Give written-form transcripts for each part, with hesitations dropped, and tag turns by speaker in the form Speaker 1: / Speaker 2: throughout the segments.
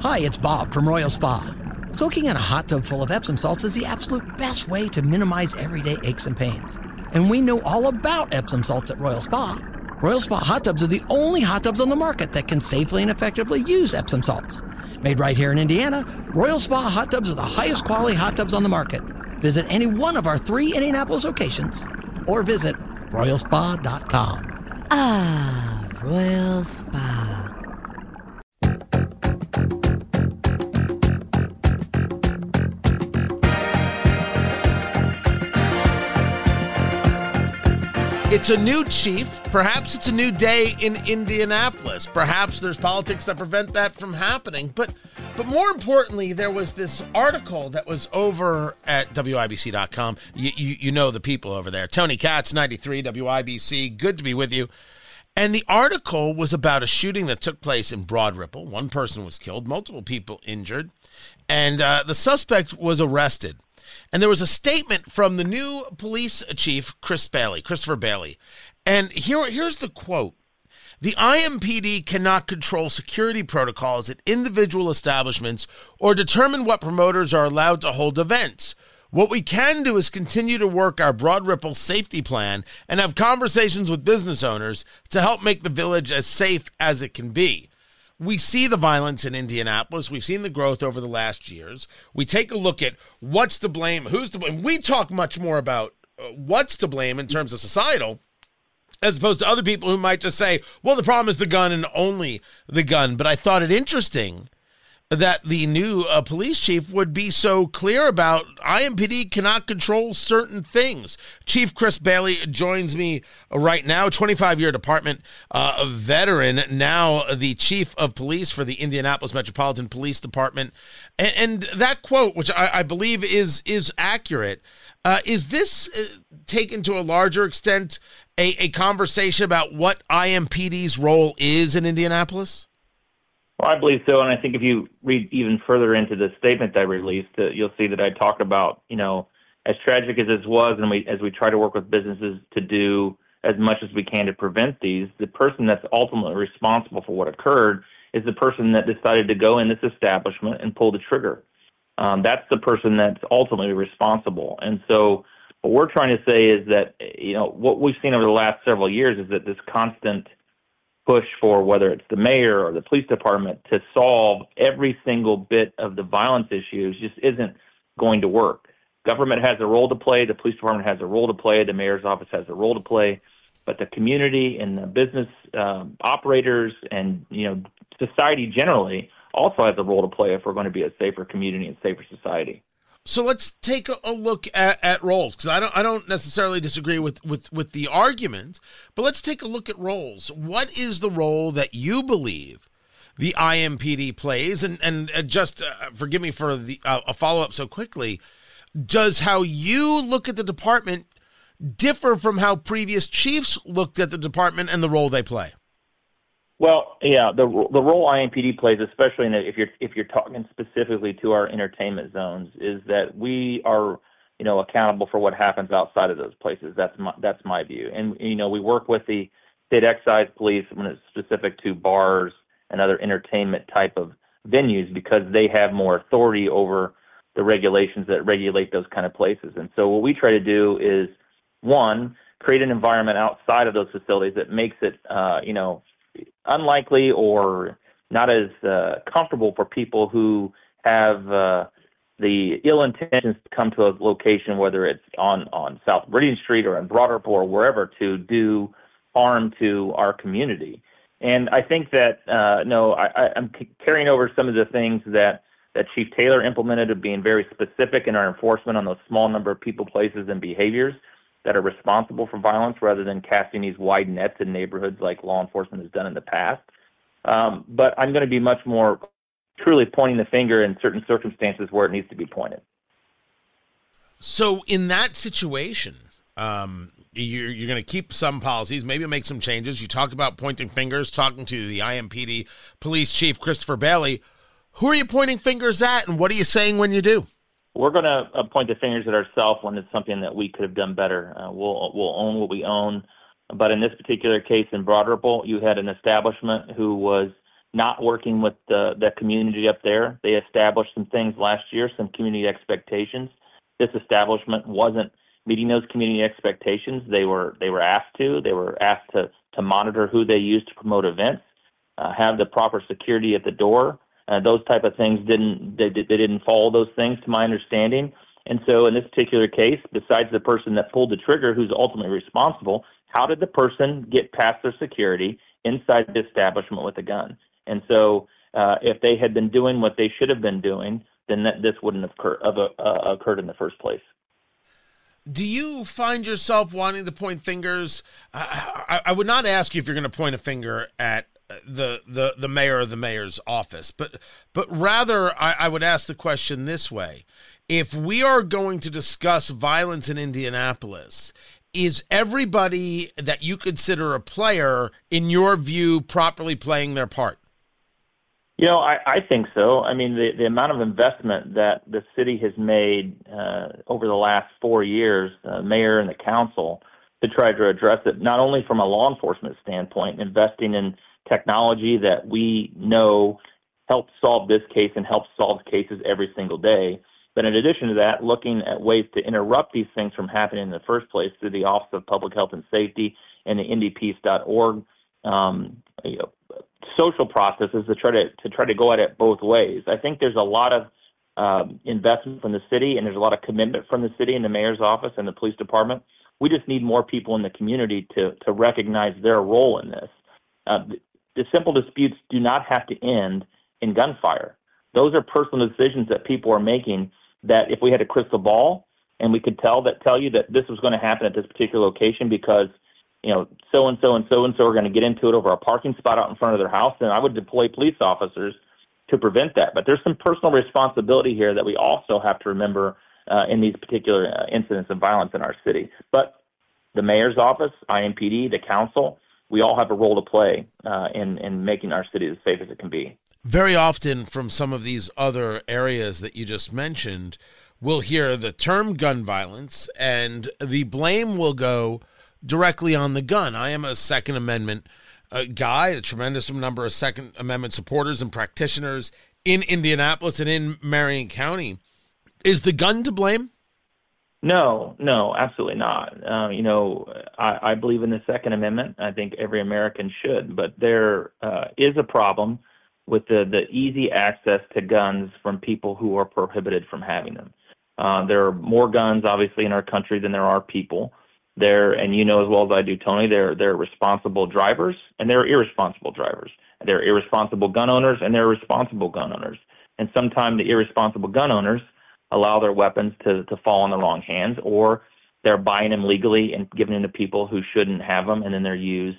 Speaker 1: Hi, it's Bob from Royal Spa. Soaking in a hot tub full of Epsom salts is the absolute best way to minimize everyday aches and pains. And we know all about Epsom salts at Royal Spa. Royal Spa hot tubs are the only hot tubs on the market that can safely and effectively use Epsom salts. Made right here in Indiana, Royal Spa hot tubs are the highest quality hot tubs on the market. Visit any one of our 3 Indianapolis locations or visit royalspa.com.
Speaker 2: Ah, Royal Spa.
Speaker 3: It's a new chief. Perhaps it's a new day in Indianapolis. Perhaps there's politics that prevent that from happening. But more importantly, there was this article that was over at WIBC.com. You know the people over there. Tony Katz, 93, WIBC. Good to be with you. And the article was about a shooting that took place in Broad Ripple. One person was killed, multiple people injured, and the suspect was arrested. And there was a statement from the new police chief, Christopher Bailey. And here's the quote. The IMPD cannot control security protocols at individual establishments or determine what promoters are allowed to hold events. What we can do is continue to work our Broad Ripple safety plan and have conversations with business owners to help make the village as safe as it can be. We see the violence in Indianapolis. We've seen the growth over the last years. We take a look at what's to blame, who's to blame. We talk much more about what's to blame in terms of societal, as opposed to other people who might just say, well, the problem is the gun and only the gun. But I thought it interesting that the new police chief would be so clear about IMPD cannot control certain things. Chief Chris Bailey joins me right now, 25-year department veteran, now the chief of police for the Indianapolis Metropolitan Police Department. And that quote, which I believe is accurate, is this taken to a larger extent a conversation about what IMPD's role is in Indianapolis?
Speaker 4: Well, I believe so, and I think if you read even further into the statement that I released, you'll see that I talk about, as tragic as this was, and as we try to work with businesses to do as much as we can to prevent these, the person that's ultimately responsible for what occurred is the person that decided to go in this establishment and pull the trigger. That's the person that's ultimately responsible. And so what we're trying to say is that, what we've seen over the last several years is that this constant push for whether it's the mayor or the police department to solve every single bit of the violence issues just isn't going to work. Government has a role to play. The police department has a role to play. The mayor's office has a role to play. But the community and the business operators and, society generally also has a role to play if we're going to be a safer community and safer society.
Speaker 3: So let's take a look at roles, because I don't necessarily disagree with the argument, but let's take a look at roles. What is the role that you believe the IMPD plays? And just forgive me for a follow-up so quickly, does how you look at the department differ from how previous chiefs looked at the department and the role they play?
Speaker 4: Well, yeah, the role IMPD plays, especially if you're talking specifically to our entertainment zones, is that we are, accountable for what happens outside of those places. That's my view. And we work with the state excise police when it's specific to bars and other entertainment type of venues because they have more authority over the regulations that regulate those kind of places. And so what we try to do is, one, create an environment outside of those facilities that makes it, unlikely or not as comfortable for people who have the ill intentions to come to a location, whether it's on South Meridian Street or in Broad Ripple or wherever, to do harm to our community. And I think that, I'm carrying over some of the things that Chief Taylor implemented of being very specific in our enforcement on those small number of people, places, and behaviors that are responsible for violence rather than casting these wide nets in neighborhoods like law enforcement has done in the past. But I'm going to be much more truly pointing the finger in certain circumstances where it needs to be pointed.
Speaker 3: So in that situation, you're going to keep some policies, maybe make some changes. You talk about pointing fingers, talking to the IMPD police chief, Christopher Bailey. Who are you pointing fingers at, and what are you saying when you do?
Speaker 4: We're going to point the fingers at ourselves when it's something that we could have done better. We'll own what we own. But in this particular case in Broad Ripple, you had an establishment who was not working with the community up there. They established some things last year, some community expectations. This establishment wasn't meeting those community expectations. They were asked to. They were asked to monitor who they used to promote events, have the proper security at the door. Those type of things they didn't follow those things, to my understanding. And so in this particular case, besides the person that pulled the trigger, who's ultimately responsible, how did the person get past their security inside the establishment with a gun? And so if they had been doing what they should have been doing, then this wouldn't have occurred in the first place.
Speaker 3: Do you find yourself wanting to point fingers? I would not ask you if you're going to point a finger at the mayor or the mayor's office, but rather I would ask the question this way. If we are going to discuss violence in Indianapolis, is everybody that you consider a player, in your view, properly playing their part?
Speaker 4: You know, I think so. I mean, the amount of investment that the city has made over the last 4 years, the mayor and the council, to try to address it, not only from a law enforcement standpoint, investing in technology that we know helps solve this case and helps solve cases every single day, but in addition to that, looking at ways to interrupt these things from happening in the first place through the Office of Public Health and Safety and the IndyPeace.org, social processes to try to go at it both ways. I think there's a lot of investment from the city, and there's a lot of commitment from the city and the mayor's office and the police department. We just need more people in the community to recognize their role in this. The simple disputes do not have to end in gunfire. Those are personal decisions that people are making, that if we had a crystal ball and we could tell you that this was going to happen at this particular location because, you know, so-and-so and so-and-so are going to get into it over a parking spot out in front of their house, then I would deploy police officers to prevent that. But there's some personal responsibility here that we also have to remember in these particular incidents of violence in our city. But the mayor's office, IMPD, the council, we all have a role to play in making our city as safe as it can be.
Speaker 3: Very often from some of these other areas that you just mentioned, we'll hear the term gun violence, and the blame will go directly on the gun. I am a Second Amendment guy, a tremendous number of Second Amendment supporters and practitioners in Indianapolis and in Marion County. Is the gun to blame?
Speaker 4: No, absolutely not. I believe in the Second Amendment. I think every American should, but there is a problem with the easy access to guns from people who are prohibited from having them. There are more guns, obviously, in our country than there are people. And you know as well as I do, Tony, there are responsible drivers and there are irresponsible drivers. There are irresponsible gun owners and there are responsible gun owners. And sometimes the irresponsible gun owners allow their weapons to fall in the wrong hands, or they're buying them legally and giving them to people who shouldn't have them, and then they're used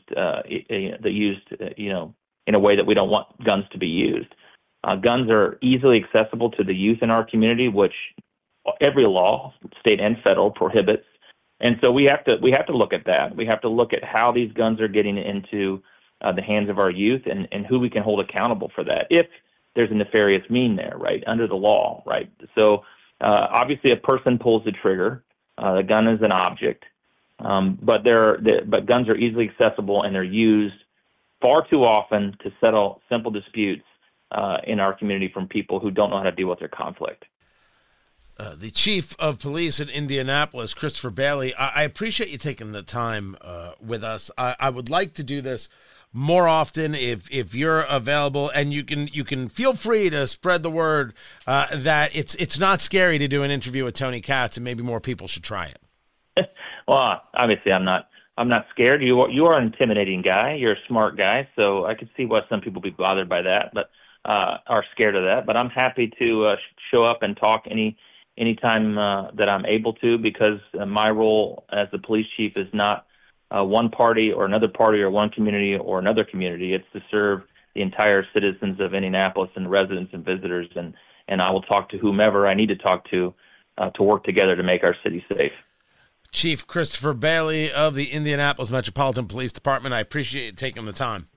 Speaker 4: in a way that we don't want guns to be used. Guns are easily accessible to the youth in our community, which every law, state and federal, prohibits. And so we have to look at that. We have to look at how these guns are getting into the hands of our youth and who we can hold accountable for that, if there's a nefarious mean there, right, under the law, right? So obviously a person pulls the trigger. The gun is an object, but guns are easily accessible, and they're used far too often to settle simple disputes in our community from people who don't know how to deal with their conflict.
Speaker 3: The chief of police in Indianapolis, Christopher Bailey, I appreciate you taking the time with us. I would like to do this more often if you're available, and you can feel free to spread the word that it's not scary to do an interview with Tony Katz, and maybe more people should try it.
Speaker 4: Well, obviously I'm not scared. You are an intimidating guy. You're a smart guy, so I could see why some people be bothered by that, but are scared of that. But I'm happy to show up and talk anytime that I'm able to, because my role as the police chief is not one party or another party or one community or another community. It's to serve the entire citizens of Indianapolis and residents and visitors, and I will talk to whomever I need to talk to work together to make our city safe.
Speaker 3: Chief Christopher Bailey of the Indianapolis Metropolitan Police Department, I appreciate you taking the time.